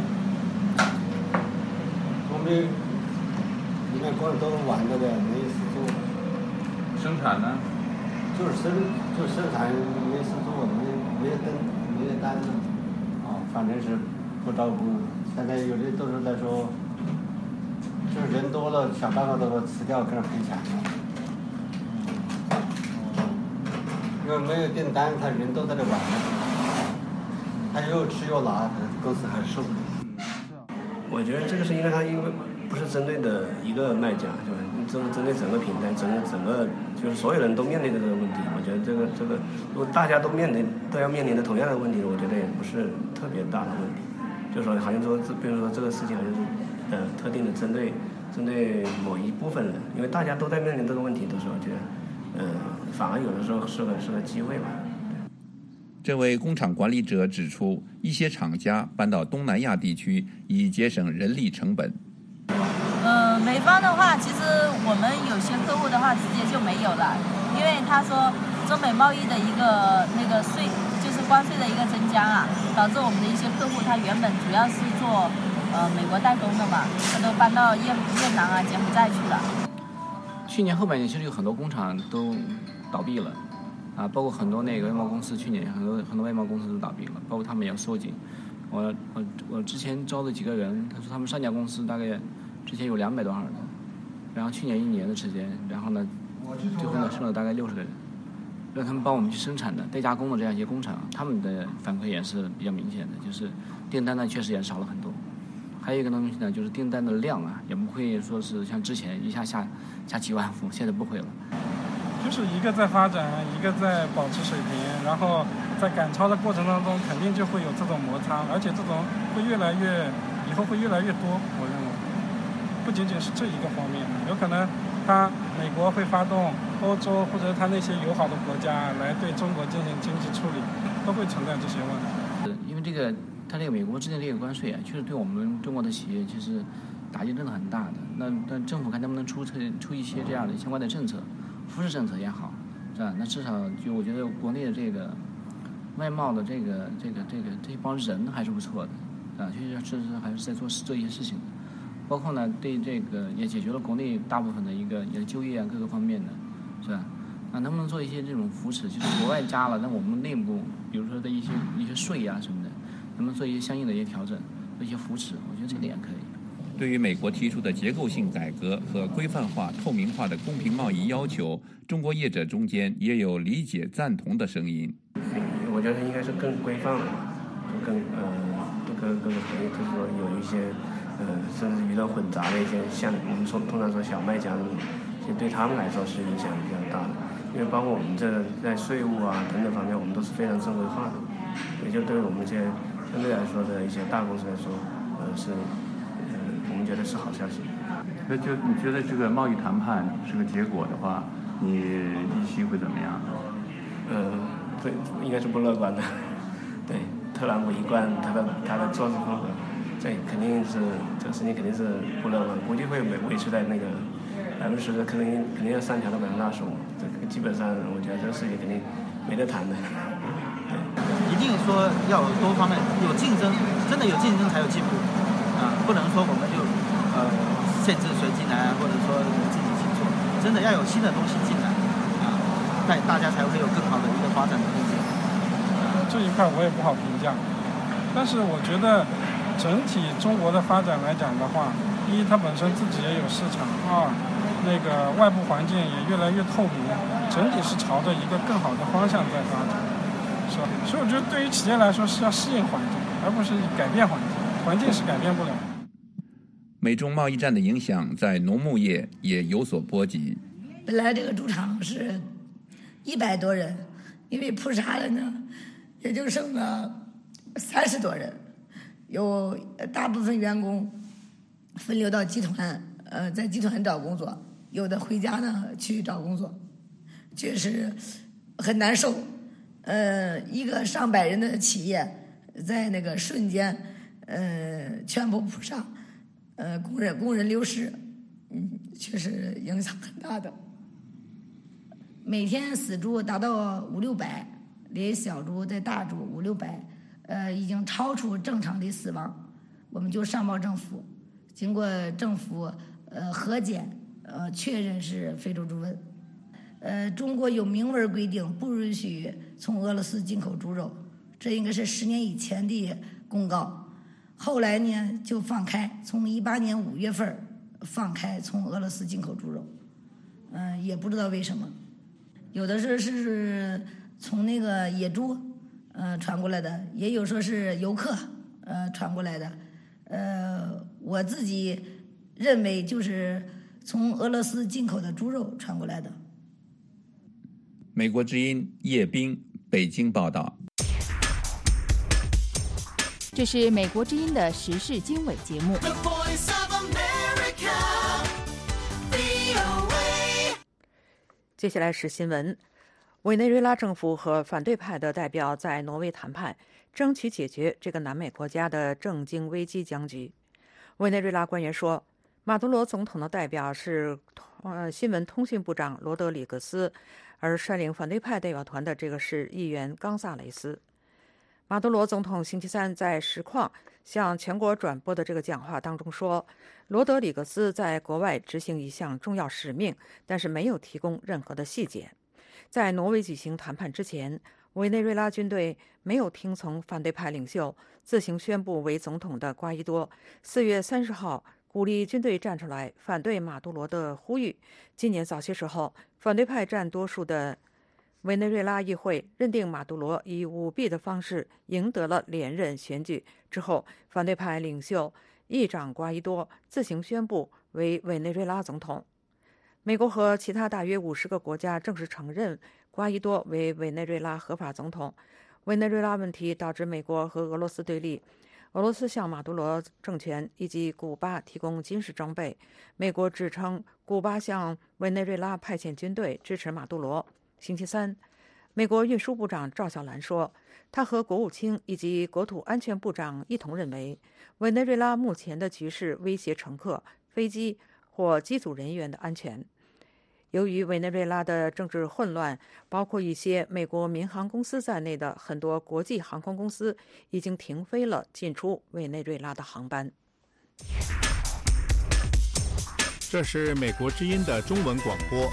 里面光都是玩的呗，没事做。 生产呢？ 就是生，就是生产没事做，没没得单，没得单呢。啊，反正是不照顾。现在有的都是在说，就是人多了，想办法都说辞掉，跟着赔钱了。因为没有订单，他人都在这玩，他又吃又拿，公司还是受不了。 我觉得这个是因为它因为不是针对的一个卖家，是吧？针针对整个平台，整个整个就是所有人都面临的这个问题。我觉得这个这个，如果大家都面临都要面临的同样的问题，我觉得也不是特别大的问题。就说好像说，比如说这个事情好像是呃特定的针对针对某一部分人，因为大家都在面临这个问题的时候，我觉得呃，反而有的时候是个是个机会吧。 这位工厂管理者指出，一些厂家搬到东南亚地区以节省人力成本。 呃，美方的话，其实我们有些客户的话直接就没有了，因为他说中美贸易的一个那个税，就是关税的一个增加啊，导致我们的一些客户他原本主要是做呃美国代工的嘛，他都搬到越越南啊、柬埔寨去了。 去年后半年其实有很多工厂都倒闭了。啊，包括很多那个外贸公司，去年很多很多外贸公司都倒闭了，包括他们也要缩紧。我我我之前招的几个人，他说他们上家公司大概之前有两百多号人，然后去年一年的时间，然后呢，最后呢剩了大概六十个人，让他们帮我们去生产的、代加工的这样一些工厂，他们的反馈也是比较明显的，就是订单呢确实也少了很多。还有一个东西呢，就是订单的量啊，也不会说是像之前一下下下几万幅，现在不会了。 就是一个在发展，一个在保持水平，然后在赶超的过程当中，肯定就会有这种摩擦，而且这种会越来越，以后会越来越多。我认为，不仅仅是这一个方面，有可能他美国会发动欧洲或者他那些友好的国家来对中国进行经济处理，都会存在这些问题。 因为这个，他这个美国制定这个关税啊，确实对我们中国的企业其实打击真的很大的。那那政府看能不能出出一些这样的相关的政策。扶持政策也好，是吧？那至少就我觉得国内的这个外贸的这个这个这个这帮人还是不错的，啊，确实确实还是在做做一些事情的，包括呢对这个也解决了国内大部分的一个也就业啊各个方面的，是吧？啊，能不能做一些这种扶持？就是国外加了，那我们内部比如说的一些一些税啊什么的，能不能做一些相应的一些调整，做一些扶持？我觉得这点也可以。 对于美国提出的结构性改革和规范化、透明化的公平贸易要求，中国业者中间也有理解赞同的声音。 我觉得应该是更规范了，更呃各各个行业就是说有一些呃甚至鱼的混杂的一些，像我们说通常说小麦加工，其实对他们来说是影响比较大的，因为包括我们这在税务啊等等方面，我们都是非常正规化的，也就对于我们这些相对来说的一些大公司来说，呃是。我们觉得是好消息。 那就你觉得这个贸易谈判是个结果的话，你预期会怎么样？ 呃，这应该是不乐观的。对，特朗普一贯他的他的做事风格，这肯定是这个事情肯定是不乐观，估计会维维持在那个百分之十的，可能肯定要上调到百分之二十五。这个基本上我觉得这个事情肯定没得谈的。 一定说要有多方面有竞争，真的有竞争才有进步。啊，不能说我们就呃限制谁进来，或者说自己去做，真的要有新的东西进来，啊，大大家才会有更好的一个发展的空间。 呃，这一块我也不好评价，但是我觉得整体中国的发展来讲的话，一它本身自己也有市场，二那个外部环境也越来越透明，整体是朝着一个更好的方向在发展，是吧？所以我觉得对于企业来说是要适应环境，而不是改变环境。环境是改变不了。 美中贸易战的影响在农牧业也有所波及。 本来这个猪场是一百多人，因为扑杀了呢，也就剩了三十多人。有大部分员工分流到集团，呃，在集团找工作，有的回家呢去找工作，确实很难受。呃，一个上百人的企业，在那个瞬间。呃，全部扑杀，呃，工人工人流失，嗯，确实影响很大的。每天死猪达到五六百，连小猪带大猪五六百，呃，已经超出正常的死亡，我们就上报政府，经过政府呃核检，呃确认是非洲猪瘟。呃，中国有明文规定不允许从俄罗斯进口猪肉，这应该是十年以前的公告。后来呢，就放开，从一八年五月份放开从俄罗斯进口猪肉，嗯、呃，也不知道为什么，有的是是从那个野猪，呃，传过来的，也有说是游客，呃，传过来的，呃，我自己认为就是从俄罗斯进口的猪肉传过来的。 美国之音叶冰，北京报道。 这是美国之音的时事经纬节目。 接接下来是新闻。委内瑞拉政府和反对派的代表在挪威谈判，争取解决这个南美国家的政经危机僵局。委内瑞拉官员说，马杜罗总统的代表是呃新闻通讯部长罗德里格斯，而率领反对派代表团的这个是议员冈萨雷斯。马杜罗总统星期三在实况向全国转播的这个讲话当中说，罗德里格斯在国外执行一项重要使命，但是没有提供任何的细节。在挪威举行谈判之前，委内瑞拉军队没有听从反对派领袖自行宣布为总统的瓜伊多四月三十号鼓励军队站出来反对马杜罗的呼吁。今年早些时候，反对派占多数的委内瑞拉议会认定马杜罗以舞弊的方式赢得了连任选举之后，反对派领袖议长瓜伊多自行宣布为委内瑞拉总统。美国和其他大约五十个国家正式承认瓜伊多为委内瑞拉合法总统。委内瑞拉问题导致美国和俄罗斯对立，俄罗斯向马杜罗政权以及古巴提供军事装备，美国指称古巴向委内瑞拉派遣军队支持马杜罗。星期三，美国运输部长赵小兰说，他和国务卿以及国土安全部长一同认为，委内瑞拉目前的局势威胁乘客、飞机或机组人员的安全。由于委内瑞拉的政治混乱，包括一些美国民航公司在内的很多国际航空公司已经停飞了进出委内瑞拉的航班。 这是美国之音的中文广播。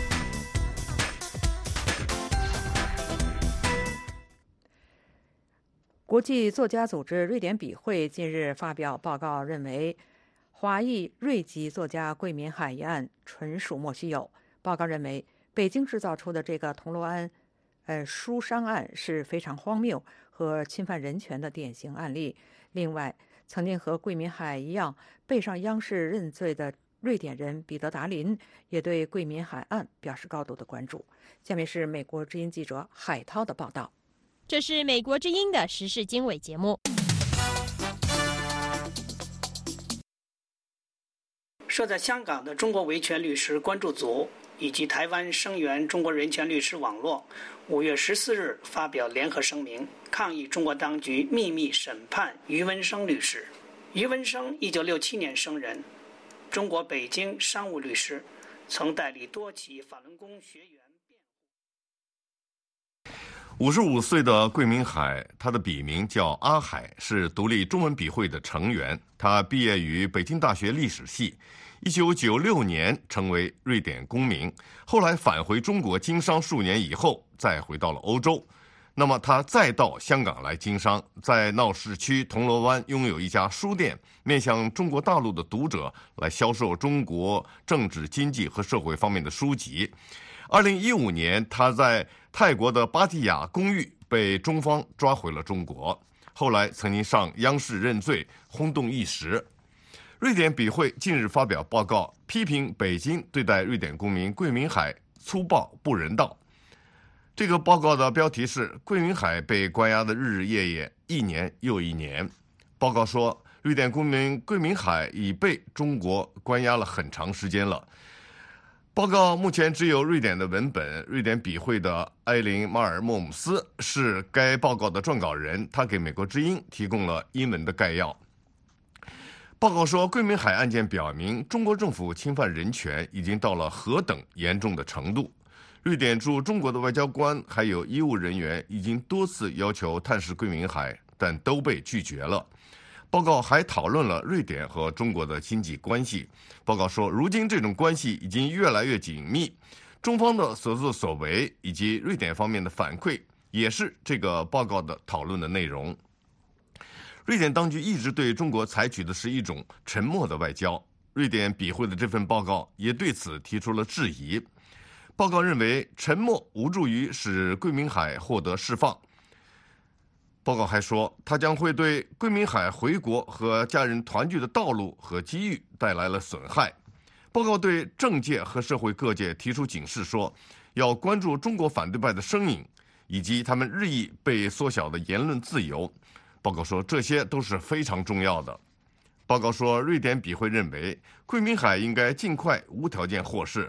国际作家组织瑞典笔会近日发表报告，认为华裔瑞籍作家桂民海一案纯属莫须有。报告认为，北京制造出的这个铜锣湾呃书商案是非常荒谬和侵犯人权的典型案例。另外，曾经和桂民海一样背上央视认罪的瑞典人彼得达林也对桂民海案表示高度的关注。下面是美国之音记者海涛的报道。 这是美国之音的时事经纬节目。 设在香港的中国维权律师关注组以及台湾声援中国人权律师网络五月十四日发表联合声明，抗议中国当局秘密审判余文生律师。余文生一九六七年生人，中国北京商务律师，曾代理多起法轮功学员。 五十五岁的桂民海，他的笔名叫阿海，是独立中文笔会的成员。他毕业于北京大学历史系，一九九六年成为瑞典公民，后来返回中国经商数年以后，再回到了欧洲。那么他再到香港来经商，在闹市区铜锣湾拥有一家书店，面向中国大陆的读者来销售中国政治、经济和社会方面的书籍。二零一五年，他在泰国的芭提雅公寓被中方抓回了中国，后来曾经上央视认罪，轰动一时。瑞典笔会近日发表报告，批评北京对待瑞典公民桂民海粗暴不人道。这个报告的标题是“桂民海被关押的日日夜夜，一年又一年”。报告说，瑞典公民桂民海已被中国关押了很长时间了。报告目前只有瑞典的文本，瑞典笔会的埃琳·马尔莫姆斯是该报告的撰稿人，他给美国之音提供了英文的概要。报告说，桂民海案件表明，中国政府侵犯人权已经到了何等严重的程度。瑞典驻中国的外交官还有医务人员已经多次要求探视桂民海，但都被拒绝了。报告还讨论了瑞典和中国的经济关系。报告说，如今这种关系已经越来越紧密，中方的所作所为以及瑞典方面的反馈也是这个报告的讨论的内容。瑞典当局一直对中国采取的是一种沉默的外交，瑞典笔会的这份报告也对此提出了质疑。报告认为，沉默无助于使桂民海获得释放。报告还说，它将会对桂民海回国和家人团聚的道路和机遇带来了损害。报告对政界和社会各界提出警示，说要关注中国反对派的身影，以及他们日益被缩小的言论自由。报告说，这些都是非常重要的。报告说，瑞典笔会认为，桂民海应该尽快无条件获释。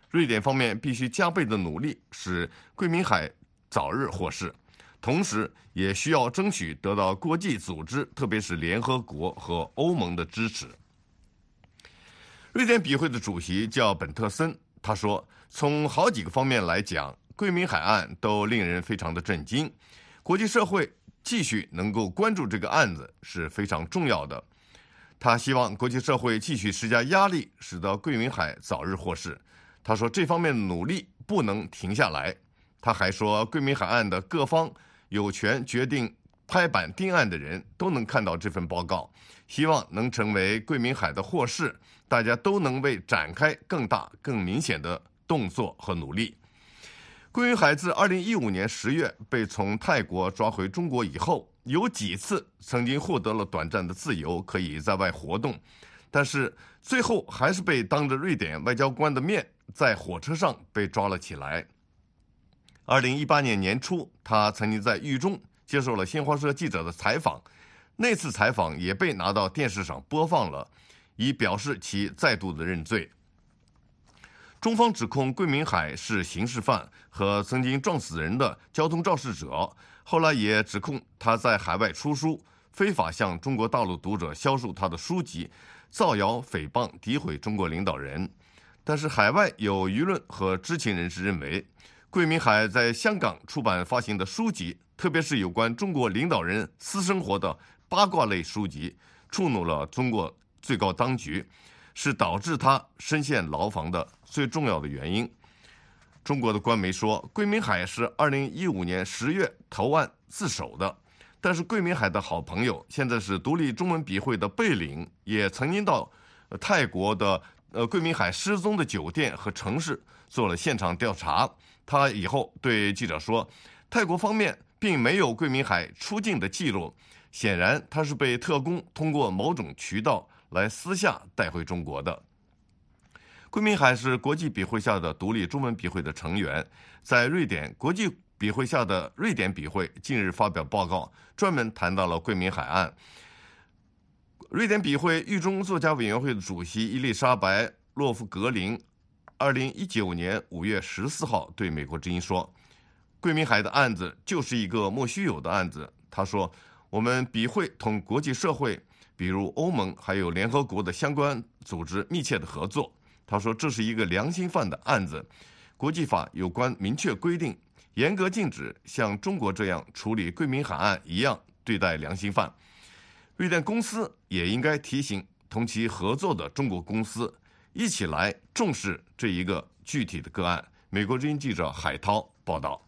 瑞典方面必须加倍的努力，使桂民海早日获释，同时也需要争取得到国际组织，特别是联合国和欧盟的支持。瑞典笔会的主席叫本特森，他说，从好几个方面来讲，桂民海案都令人非常的震惊，国际社会继续能够关注这个案子是非常重要的。他希望国际社会继续施加压力，使得桂民海早日获释。他说，这方面的努力不能停下来。他还说，桂民海案的各方有权决定拍板定案的人都能看到这份报告，希望能成为桂民海的获释，大家都能为展开更大更明显的动作和努力。桂民海自二零一五年十月被从泰国抓回中国以后，有几次曾经获得了短暂的自由，可以在外活动，但是最后还是被当着瑞典外交官的面在火车上被抓了起来。二零一八年年初，他曾经在狱中接受了新华社记者的采访，那次采访也被拿到电视上播放了，以表示其再度的认罪。中方指控桂民海是刑事犯和曾经撞死人的交通肇事者，后来也指控他在海外出书，非法向中国大陆读者销售他的书籍，造谣诽谤诋毁中国领导人。但是海外有舆论和知情人士认为，桂民海在香港出版发行的书籍，特别是有关中国领导人私生活的八卦类书籍，触怒了中国最高当局，是导致他深陷牢房的最重要的原因。中国的官媒说，桂民海是二零一五年十月投案自首的，但是桂民海的好朋友，现在是独立中文笔会的贝岭，也曾经到泰国的呃桂民海失踪的酒店和城市做了现场调查。他以后对记者说，泰国方面并没有桂民海出境的记录，显然他是被特工通过某种渠道来私下带回中国的。桂民海是国际笔会下的独立中文笔会的成员，在瑞典国际笔会下的瑞典笔会近日发表报告，专门谈到了桂民海案。瑞典笔会狱中作家委员会的主席伊丽莎白·洛夫格林二零一九年五月十四号对美国之音说，桂民海的案子就是一个莫须有的案子。他说，我们笔会同国际社会，比如欧盟还有联合国的相关组织密切的合作。他说，这是一个良心犯的案子，国际法有关明确规定，严格禁止像中国这样处理桂民海案一样对待良心犯。瑞典公司也应该提醒同其合作的中国公司，一起来重视这一个具体的个案。美国之音记者海涛报道。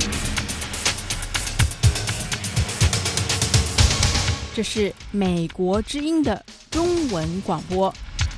这是美国之音的中文广播。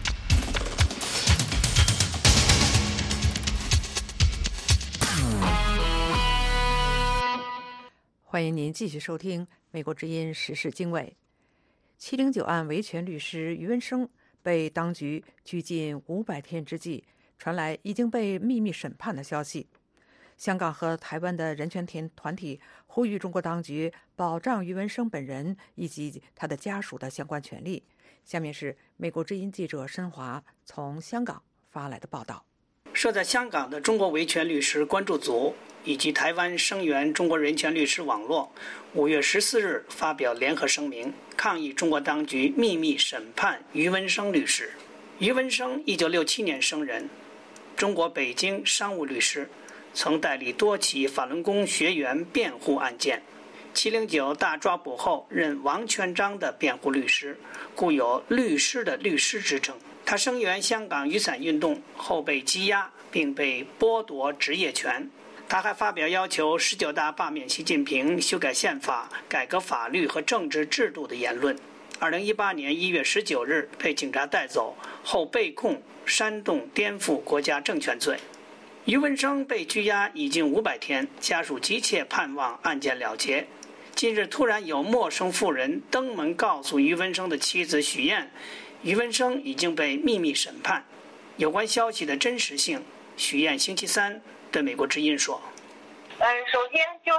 欢迎您继续收听美国之音时事经纬。七零九案维权律师余文生被当局拘禁五百天之际，传来已经被秘密审判的消息。香港和台湾的人权团体呼吁中国当局保障余文生本人以及他的家属的相关权利。下面是美国之音记者申华从香港发来的报道。 设在香港的中国维权律师关注组以及台湾声援中国人权律师网络五月十四日发表联合声明，抗议中国当局秘密审判余文生律师。余文生一九六七年生人，中国北京商务律师，曾代理多起法轮功学员辩护案件。七零九大抓捕后任王全璋的辩护律师，故有律师的律师之称。他声援香港雨伞运动后被羁押，并被剥夺职业权。他还发表要求十九大罢免习近平、修改宪法、改革法律和政治制度的言论。二零一八年一月十九日被警察带走后，被控煽动颠覆国家政权罪。余文生被拘押已经五百天，家属急切盼望案件了结。近日突然有陌生妇人登门告诉余文生的妻子许燕，余文生已经被秘密审判。有关消息的真实性，许燕星期三对美国之音说： 嗯，首先就是五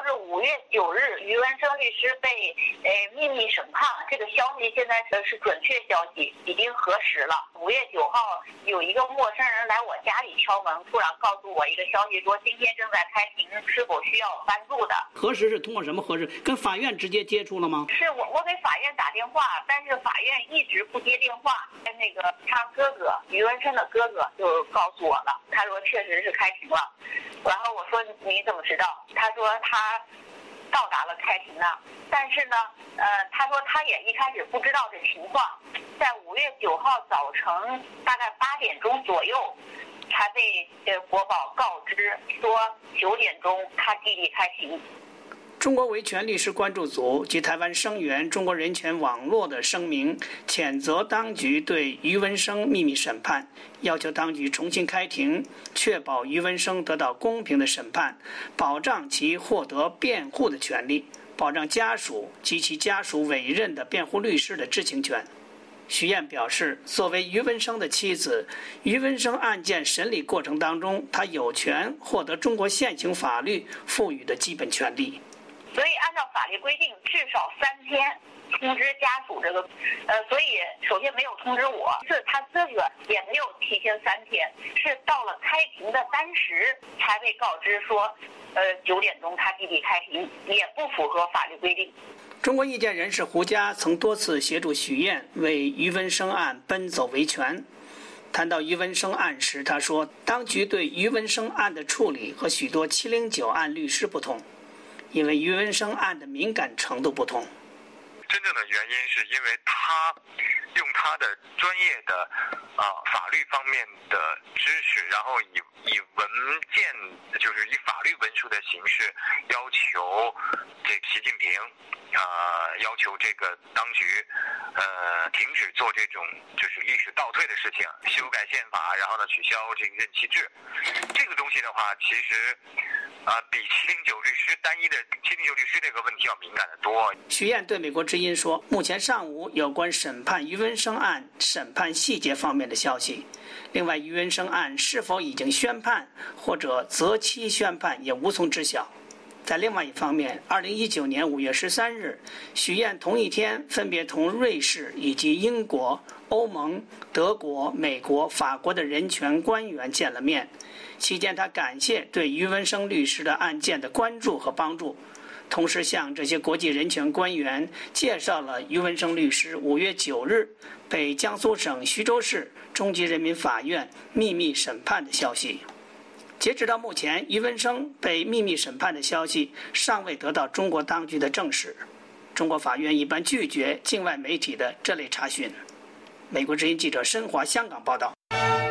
月九日，于文生律师被呃秘密审判，这个消息现在是是准确消息，已经核实了。五月九号有一个陌生人来我家里敲门，突然告诉我一个消息，说今天正在开庭，是否需要帮助的？ 核实是通过什么核实？跟法院直接接触了吗？ 是我我给法院打电话，但是法院一直不接电话。那个他哥哥于文生的哥哥就告诉我了，他说确实是开庭了。然后我说你怎么知道？他说他到达了开庭了，但是呢，呃，他说他也一开始不知道这情况，在五月九号早晨大概八点钟左右，才被呃国宝告知说九点钟他弟弟开庭。 中国维权律师关注组及台湾声援中国人权网络的声明，谴责当局对于文生秘密审判，要求当局重新开庭，确保于文生得到公平的审判，保障其获得辩护的权利，保障家属及其家属委任的辩护律师的知情权。徐燕表示，作为于文生的妻子，于文生案件审理过程当中，他有权获得中国现行法律赋予的基本权利。 所以按照法律规定，至少三天通知家属这个，呃，所以首先没有通知我，是他哥哥也没有提前三天，是到了开庭的当时才被告知说，呃，九点钟他弟弟开庭，也不符合法律规定。 中国意见人士胡佳曾多次协助许燕为于文生案奔走维权。谈到于文生案时，他说，当局对于文生案的处理和许多七零九案律师不同，因为于文生案的敏感程度不同。 真正的原因是因为他用他的专业的啊、呃、法律方面的知识，然后以以文件，就是以法律文书的形式要求这习近平啊、呃、要求这个当局呃停止做这种就是历史倒退的事情，修改宪法，然后呢取消这个任期制。这个东西的话，其实啊、呃、比七零九律师单一的七零九律师这个问题要敏感得多。 徐燕对美国之音说，目前尚无有关审判于文生案审判细节方面的消息。另外，于文生案是否已经宣判或者择期宣判也无从知晓。在另外一方面，二零一九年五月十三日，许燕同一天分别同瑞士以及英国、欧盟、德国、美国、法国的人权官员见了面。期间，他感谢对于文生律师的案件的关注和帮助，同时向这些国际人权官员介绍了于文生律师五月九日被江苏省徐州市中级人民法院秘密审判的消息。截止到目前，于文生被秘密审判的消息尚未得到中国当局的证实。中国法院一般拒绝境外媒体的这类查询。美国之音记者申华香港报道。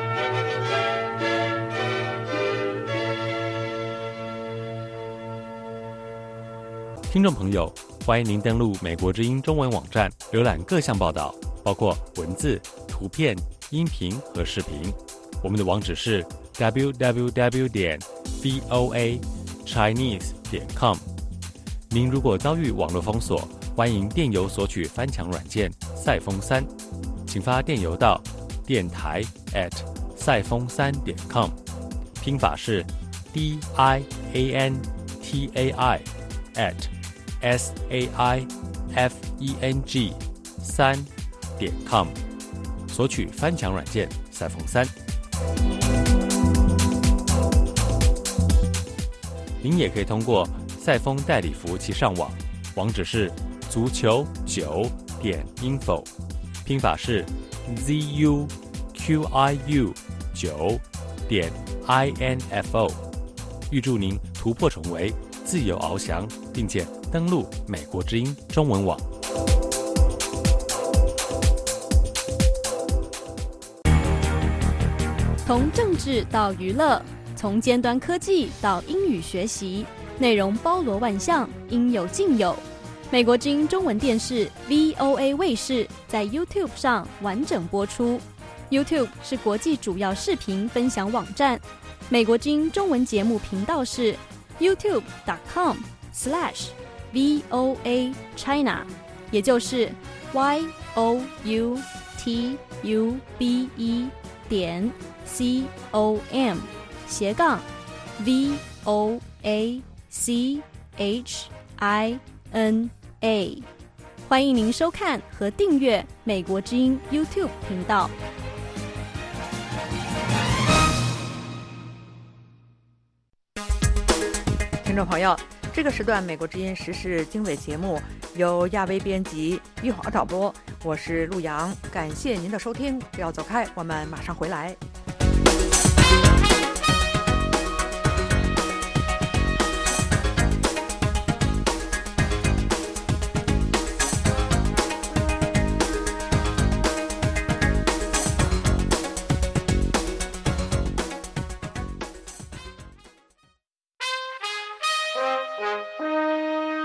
听众朋友，欢迎您登录美国之音中文网站，浏览各项报道，包括文字、图片、音频和视频。我们的网址是 double-u double-u double-u 点 voa chinese 点 com。您如果遭遇网络封锁，欢迎电邮索取翻墙软件赛风三，请发电邮到电台 at 赛风三点 com， 拼法是 d i a n t a i at s a i f e n g 三点 com， 索取翻墙软件赛风三。您也可以通过赛风代理服务器上网，网址是足球九点 info， 拼法是 z u q i u 九点 i n f o。预祝您突破重围，自由翱翔，并且登陆美国之音中文网。 从政治到娱乐，从尖端科技到英语学习，内容包罗万象，应有尽有。美国之音中文电视 V O A 卫视在 YouTube 上完整播出。YouTube 是国际主要视频分享网站。美国之音中文节目频道是 youtube dot com slash V O A China， 也就是 Y O U T U B E 点 C O M 斜杠 V O A C H I N A。欢迎您收看和订阅美国之音 YouTube 频道。 听众朋友，这个时段美国之音时事经纬节目由亚威编辑，玉华导播，我是陆阳，感谢您的收听，不要走开，我们马上回来。